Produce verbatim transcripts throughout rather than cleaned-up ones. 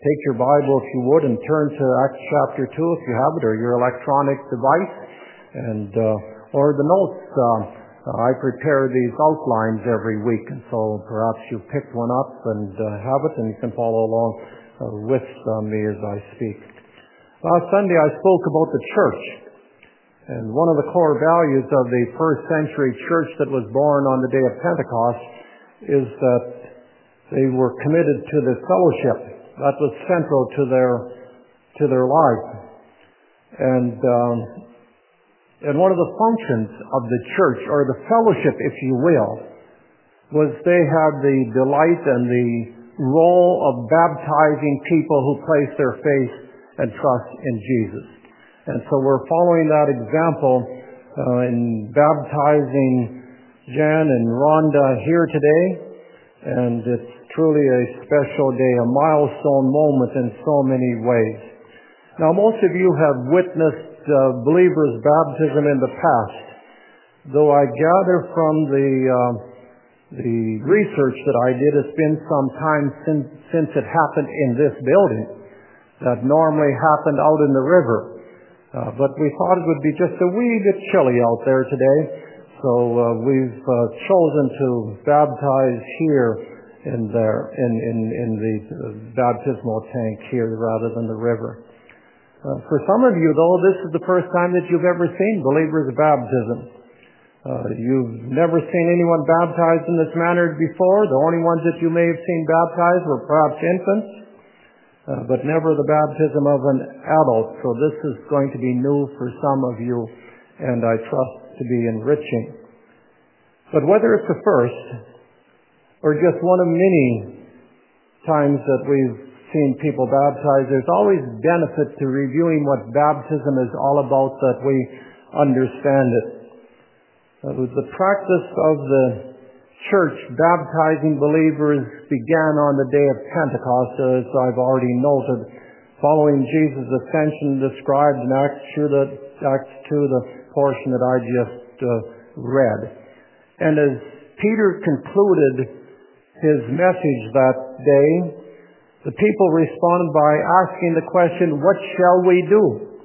take your Bible, if you would, and turn to Acts chapter two if you have it, or your electronic device, and uh, or the notes. Uh, I prepare these outlines every week, and so perhaps you picked one up and uh, have it, and you can follow along uh, with uh, me as I speak. Last Sunday I spoke about the church, and one of the core values of the first century church that was born on the day of Pentecost is that they were committed to the fellowship. That was central to their to their life. And um, and one of the functions of the church, or the fellowship, if you will, was they had the delight and the role of baptizing people who place their faith and trust in Jesus. And so we're following that example uh, in baptizing Jan and Rhonda here today. And it's truly a special day, a milestone moment in so many ways. Now, most of you have witnessed uh, believers' baptism in the past, though I gather from the uh, the research that I did, it's been some time since, since it happened in this building. That normally happened out in the river. Uh, but we thought it would be just a wee bit chilly out there today, so uh, we've uh, chosen to baptize here in there, in, in, in the baptismal tank here rather than the river. Uh, for some of you, though, this is the first time that you've ever seen believers' baptism. Uh, you've never seen anyone baptized in this manner before. The only ones that you may have seen baptized were perhaps infants, uh, but never the baptism of an adult. So this is going to be new for some of you, and I trust to be enriching. But whether it's the first, or just one of many times that we've seen people baptized, there's always benefit to reviewing what baptism is all about, that we understand it. Uh, the practice of the church baptizing believers began on the day of Pentecost, as I've already noted, following Jesus' ascension described in Acts two, the, Acts two, the portion that I just uh, read. And as Peter concluded his message that day, the people responded by asking the question, "What shall we do?"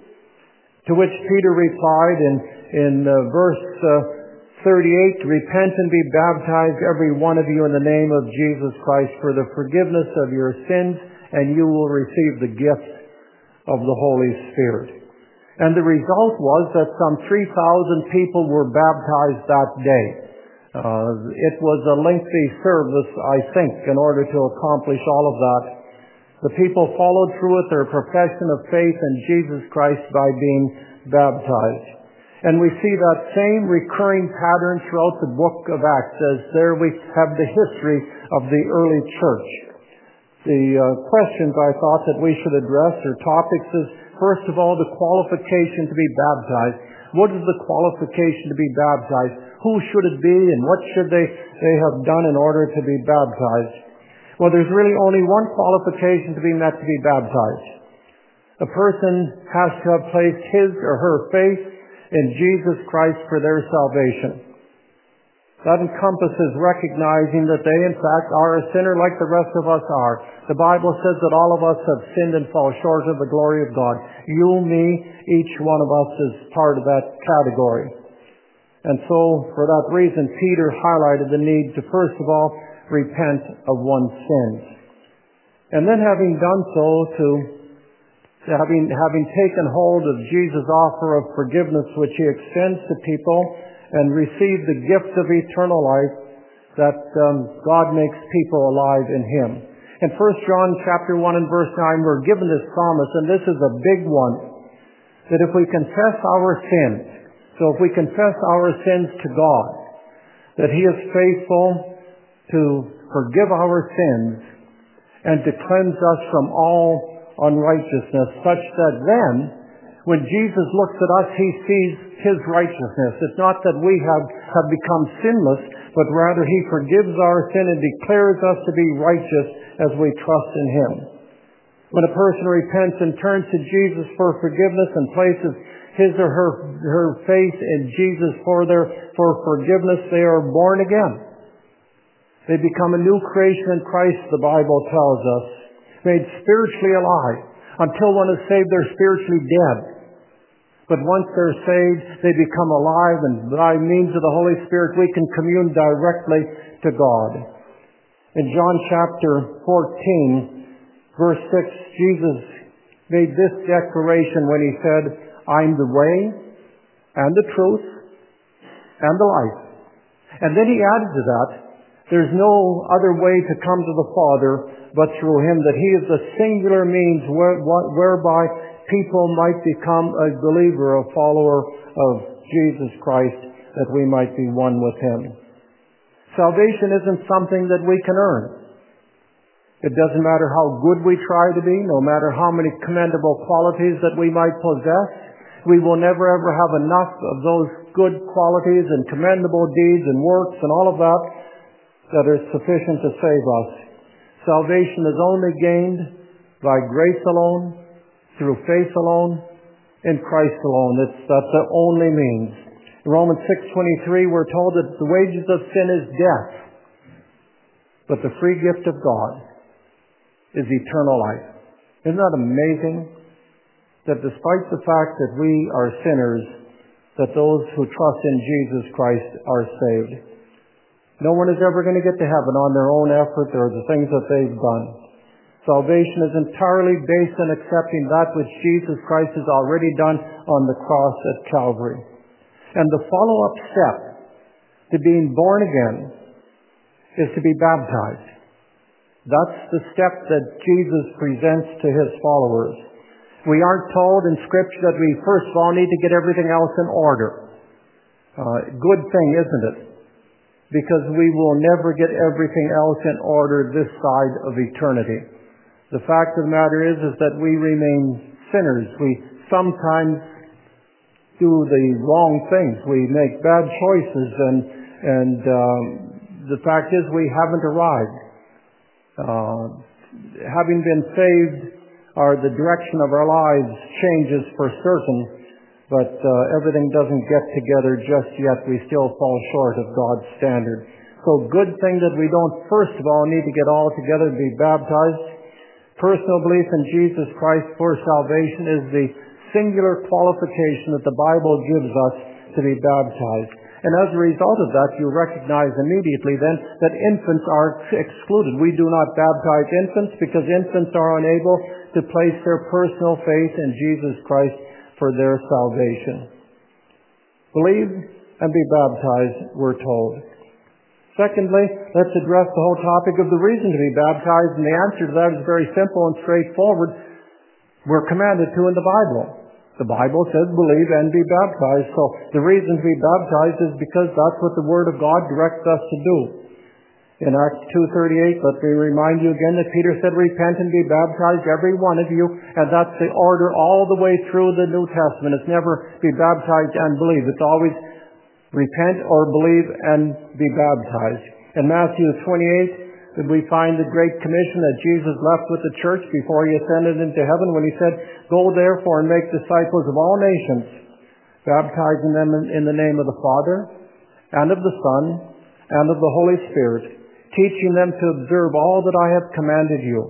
To which Peter replied in, in uh, verse uh, thirty-eight, "Repent and be baptized, every one of you, in the name of Jesus Christ for the forgiveness of your sins, and you will receive the gift of the Holy Spirit." And the result was that some three thousand people were baptized that day. Uh, it was a lengthy service, I think, in order to accomplish all of that. The people followed through with their profession of faith in Jesus Christ by being baptized. And we see that same recurring pattern throughout the book of Acts, as there we have the history of the early church. The uh, questions I thought that we should address, or topics, is first of all the qualification to be baptized. What is the qualification to be baptized? Who should it be, and what should they, they have done in order to be baptized? Well, there's really only one qualification to be met to be baptized. A person has to have placed his or her faith in Jesus Christ for their salvation. That encompasses recognizing that they, in fact, are a sinner like the rest of us are. The Bible says that all of us have sinned and fall short of the glory of God. You, me, each one of us is part of that category. And so, for that reason, Peter highlighted the need to, first of all, repent of one's sins. And then, having done so, to, to having, having taken hold of Jesus' offer of forgiveness, which he extends to people, and receive the gift of eternal life, that um, God makes people alive in him. In First John chapter one and verse nine, we're given this promise, and this is a big one, that if we confess our sins, so if we confess our sins to God, that he is faithful to forgive our sins and to cleanse us from all unrighteousness, such that then, when Jesus looks at us, he sees his righteousness. It's not that we have, have become sinless, but rather he forgives our sin and declares us to be righteous as we trust in him. When a person repents and turns to Jesus for forgiveness and places his or her, her faith in Jesus for their for forgiveness, they are born again. They become a new creation in Christ, the Bible tells us. made spiritually alive. Until one is saved, they're spiritually dead. But once they're saved, they become alive, and by means of the Holy Spirit, we can commune directly to God. In John chapter fourteen, verse six, Jesus made this declaration when he said, I'm the way and the truth and the life. And then he added to that, there's no other way to come to the Father but through him, that he is the singular means where, whereby people might become a believer, a follower of Jesus Christ, that we might be one with him. Salvation isn't something that we can earn. It doesn't matter how good we try to be, no matter how many commendable qualities that we might possess. We will never ever have enough of those good qualities and commendable deeds and works and all of that that are sufficient to save us. Salvation is only gained by grace alone, through faith alone, in Christ alone. It's, that's the only means. In Romans six twenty-three, we're told that the wages of sin is death, but the free gift of God is eternal life. Isn't that amazing? That despite the fact that we are sinners, that those who trust in Jesus Christ are saved. No one is ever going to get to heaven on their own effort or the things that they've done. Salvation is entirely based on accepting that which Jesus Christ has already done on the cross at Calvary. And the follow-up step to being born again is to be baptized. That's the step that Jesus presents to his followers. We aren't told in Scripture that we first of all need to get everything else in order. Uh, good thing, isn't it? Because we will never get everything else in order this side of eternity. The fact of the matter is, is that we remain sinners. We sometimes do the wrong things. We make bad choices, and and um, the fact is we haven't arrived. Uh, having been saved, our the direction of our lives changes for certain. But uh, everything doesn't get together just yet. We still fall short of God's standard. So good thing that we don't, first of all, need to get all together to be baptized. Personal belief in Jesus Christ for salvation is the singular qualification that the Bible gives us to be baptized. And as a result of that, you recognize immediately then that infants are excluded. We do not baptize infants because infants are unable to place their personal faith in Jesus Christ for their salvation. Believe and be baptized, we're told. Secondly, let's address the whole topic of the reason to be baptized, and the answer to that is very simple and straightforward. We're commanded to in the Bible. The Bible says believe and be baptized, so the reason to be baptized is because that's what the Word of God directs us to do. In Acts two thirty-eight, let me remind you again that Peter said, repent and be baptized, every one of you, and that's the order all the way through the New Testament. It's never be baptized and believe. It's always repent or believe and be baptized. In Matthew twenty-eight, we find the great commission that Jesus left with the church before he ascended into heaven when he said, go therefore and make disciples of all nations, baptizing them in the name of the Father and of the Son and of the Holy Spirit, teaching them to observe all that I have commanded you.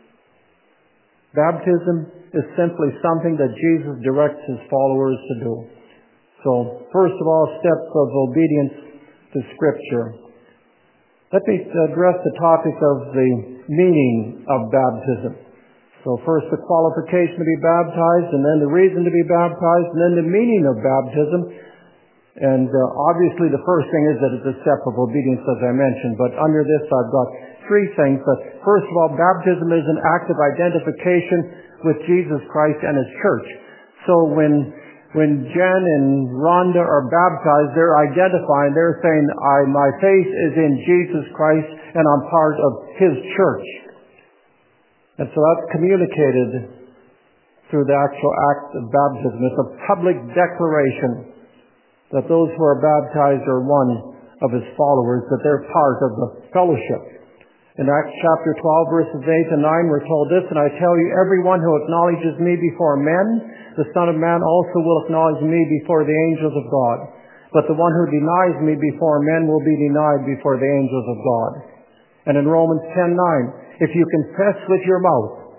Baptism is simply something that Jesus directs his followers to do. So, first of all, steps of obedience to Scripture. Let me address the topic of the meaning of baptism. So first the qualification to be baptized, and then the reason to be baptized, and then the meaning of baptism. And uh, obviously the first thing is that it's a step of obedience, as I mentioned. But under this I've got three things. But first of all, baptism is an act of identification with Jesus Christ and his church. So when when Jen and Rhonda are baptized, they're identifying, they're saying, I, my faith is in Jesus Christ and I'm part of his church. And so that's communicated through the actual act of baptism. It's a public declaration that those who are baptized are one of his followers, that they're part of the fellowship. In Acts chapter twelve, verses eight and nine, we're told this, and I tell you, everyone who acknowledges me before men, the Son of Man also will acknowledge me before the angels of God. But the one who denies me before men will be denied before the angels of God. And in Romans ten nine, if you confess with your mouth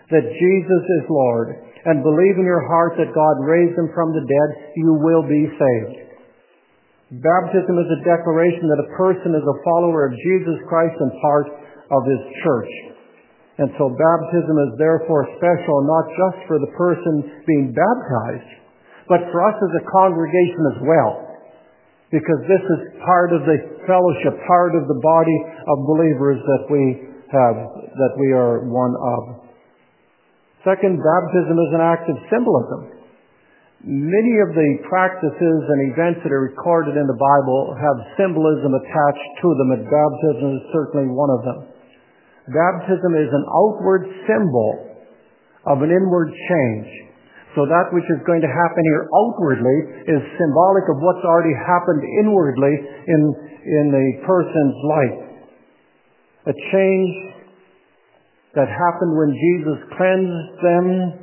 that Jesus is Lord, and believe in your heart that God raised him from the dead, you will be saved. Baptism is a declaration that a person is a follower of Jesus Christ and part of his church. And so baptism is therefore special not just for the person being baptized, but for us as a congregation as well. Because this is part of the fellowship, part of the body of believers that we have, that we are one of. Second, baptism is an act of symbolism. Many of the practices and events that are recorded in the Bible have symbolism attached to them, and baptism is certainly one of them. Baptism is an outward symbol of an inward change. So that which is going to happen here outwardly is symbolic of what's already happened inwardly in, in the person's life. A change that happened when Jesus cleansed them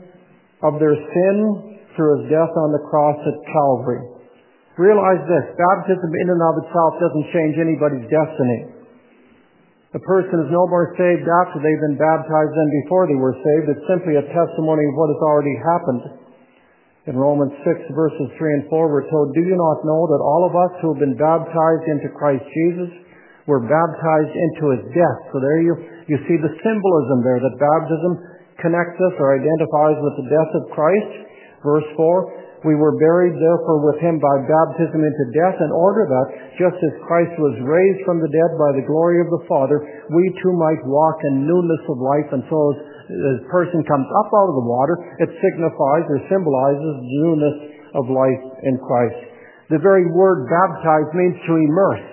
of their sin through his death on the cross at Calvary. Realize this, baptism in and of itself doesn't change anybody's destiny. A person is no more saved after they've been baptized than before they were saved. It's simply a testimony of what has already happened. In Romans six, verses three and four, we're told, do you not know that all of us who have been baptized into Christ Jesus were baptized into his death? So there you, you see the symbolism there, that baptism connects us or identifies with the death of Christ. Verse four, we were buried therefore with him by baptism into death, in order that, just as Christ was raised from the dead by the glory of the Father, we too might walk in newness of life. And so as a person comes up out of the water, it signifies or symbolizes newness of life in Christ. The very word baptize means to immerse.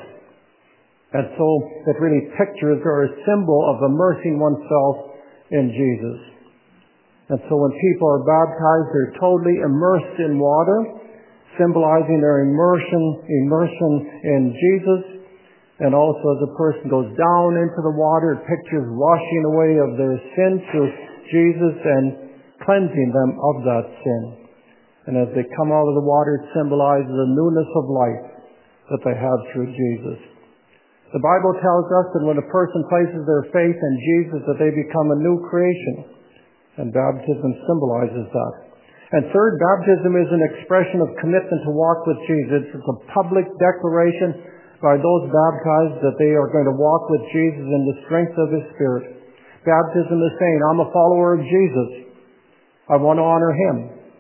And so it really pictures or a symbol of immersing oneself in Jesus. And so when people are baptized, they're totally immersed in water, symbolizing their immersion, immersion in Jesus. And also as a person goes down into the water, it pictures washing away of their sin through Jesus and cleansing them of that sin. And as they come out of the water, it symbolizes the newness of life that they have through Jesus. The Bible tells us that when a person places their faith in Jesus, that they become a new creation. And baptism symbolizes that. And third, baptism is an expression of commitment to walk with Jesus. It's a public declaration by those baptized that they are going to walk with Jesus in the strength of his Spirit. Baptism is saying, I'm a follower of Jesus. I want to honor him.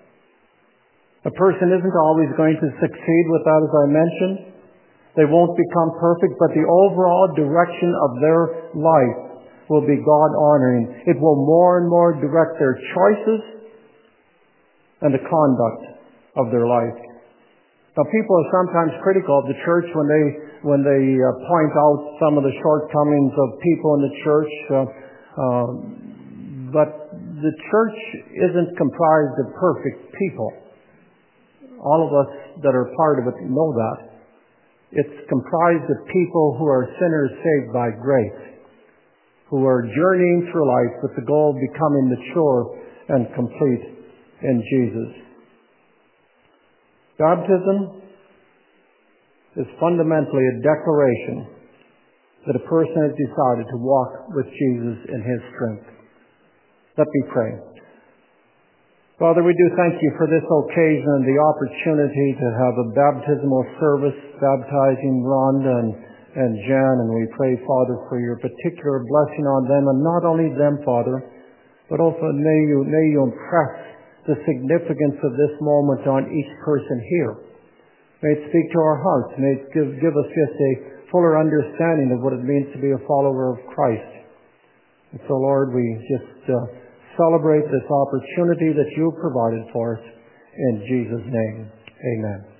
A person isn't always going to succeed with that, as I mentioned. They won't become perfect, but the overall direction of their life will be God-honoring. It will more and more direct their choices and the conduct of their life. Now, people are sometimes critical of the church when they when they uh, point out some of the shortcomings of people in the church. Uh, uh, but the church isn't comprised of perfect people. All of us that are part of it know that. It's comprised of people who are sinners saved by grace, who are journeying through life with the goal of becoming mature and complete in Jesus. Baptism is fundamentally a declaration that a person has decided to walk with Jesus in his strength. Let me pray. Father, we do thank you for this occasion and the opportunity to have a baptismal service, baptizing Rhonda and and Jan, and we pray, Father, for your particular blessing on them, and not only them, Father, but also may you, may you impress the significance of this moment on each person here. May it speak to our hearts. May it give, give us just a fuller understanding of what it means to be a follower of Christ. And so, Lord, we just uh, celebrate this opportunity that you have provided for us. In Jesus' name, amen.